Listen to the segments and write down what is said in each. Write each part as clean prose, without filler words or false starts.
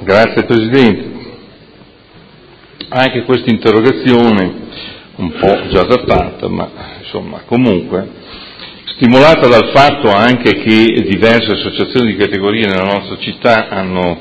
Grazie Presidente. Anche questa interrogazione, un po' già datata, ma insomma comunque, stimolata dal fatto anche che diverse associazioni di categoria nella nostra città hanno,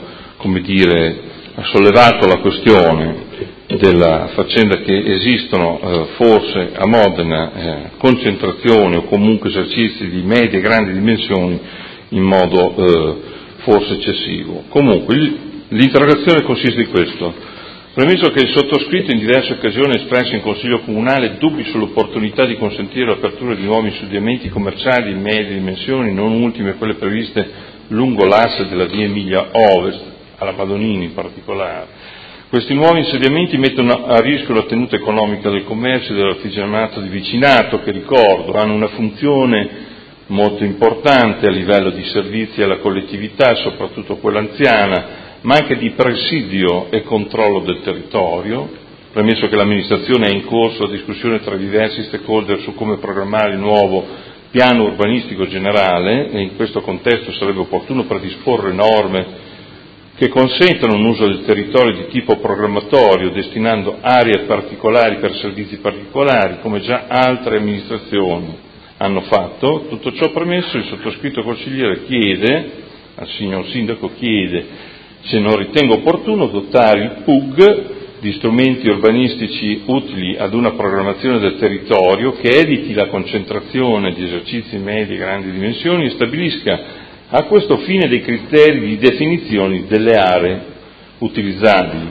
sollevato la questione della faccenda che esistono forse a Modena concentrazioni o comunque esercizi di medie e grandi dimensioni in modo forse eccessivo. Comunque l'interrogazione consiste in questo. Premesso che il sottoscritto in diverse occasioni ha espresso in Consiglio Comunale dubbi sull'opportunità di consentire l'apertura di nuovi insediamenti commerciali di medie dimensioni, non ultime quelle previste lungo l'asse della via Emilia Ovest, alla Badonini in particolare. Questi nuovi insediamenti mettono a rischio la tenuta economica del commercio e dell'artigianato di vicinato, che ricordo hanno una funzione molto importante a livello di servizi alla collettività, soprattutto quella anziana, ma anche di presidio e controllo del territorio, premesso che l'amministrazione è in corso a discussione tra diversi stakeholder su come programmare il nuovo piano urbanistico generale, e in questo contesto sarebbe opportuno predisporre norme che consentano un uso del territorio di tipo programmatorio, destinando aree particolari per servizi particolari, come già altre amministrazioni hanno fatto. Tutto ciò premesso, il sottoscritto consigliere chiede, al signor Sindaco chiede, se non ritenga opportuno, dotare il PUG di strumenti urbanistici utili ad una programmazione del territorio che eviti la concentrazione di esercizi medie e grandi dimensioni e stabilisca a questo fine dei criteri di definizione delle aree utilizzabili.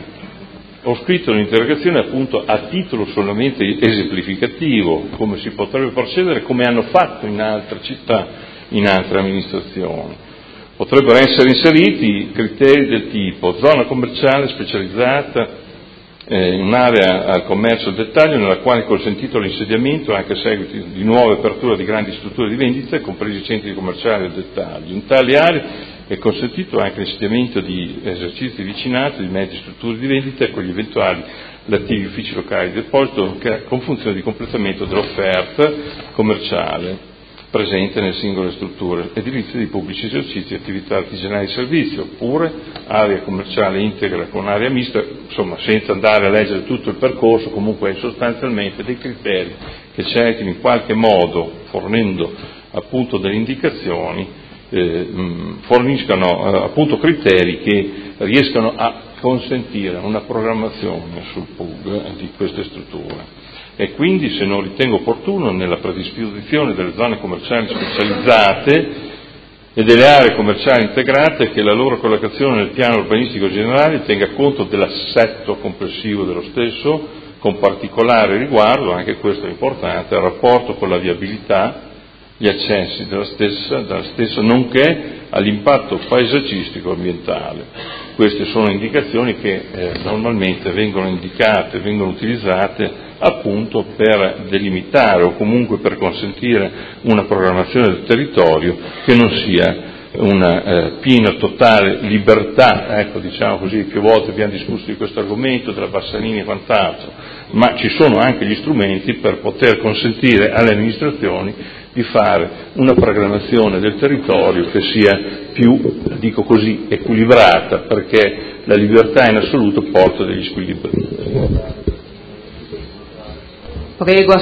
Ho scritto l'interrogazione appunto a titolo solamente esemplificativo, come si potrebbe procedere, come hanno fatto in altre città, in altre amministrazioni. Potrebbero essere inseriti criteri del tipo zona commerciale specializzata in un'area al commercio al dettaglio nella quale è consentito l'insediamento anche a seguito di nuove aperture di grandi strutture di vendita, compresi centri commerciali al dettaglio. In tali aree è consentito anche l'insediamento di esercizi di vicinato, di medie strutture di vendita con gli eventuali relativi uffici locali di deposito con funzione di completamento dell'offerta commerciale presente nelle singole strutture edilizie di pubblici esercizi e attività artigianali di servizio, oppure area commerciale integra con area mista, insomma senza andare a leggere tutto il percorso, comunque sostanzialmente dei criteri che cerchino in qualche modo, fornendo appunto delle indicazioni, forniscano appunto criteri che riescano a consentire una programmazione sul PUG di queste strutture. E quindi, se non ritengo opportuno, nella predisposizione delle zone commerciali specializzate e delle aree commerciali integrate, che la loro collocazione nel piano urbanistico generale tenga conto dell'assetto complessivo dello stesso, con particolare riguardo, anche questo è importante, al rapporto con la viabilità, gli accessi dalla stessa, nonché all'impatto paesaggistico e ambientale. Queste sono indicazioni che normalmente vengono indicate, vengono utilizzate appunto per delimitare o comunque per consentire una programmazione del territorio che non sia una piena, totale libertà, ecco, diciamo così. Più volte abbiamo discusso di questo argomento, della Bassanini e quant'altro, ma ci sono anche gli strumenti per poter consentire alle amministrazioni di fare una programmazione del territorio che sia più, dico così, equilibrata, perché la libertà in assoluto porta degli squilibri. Prego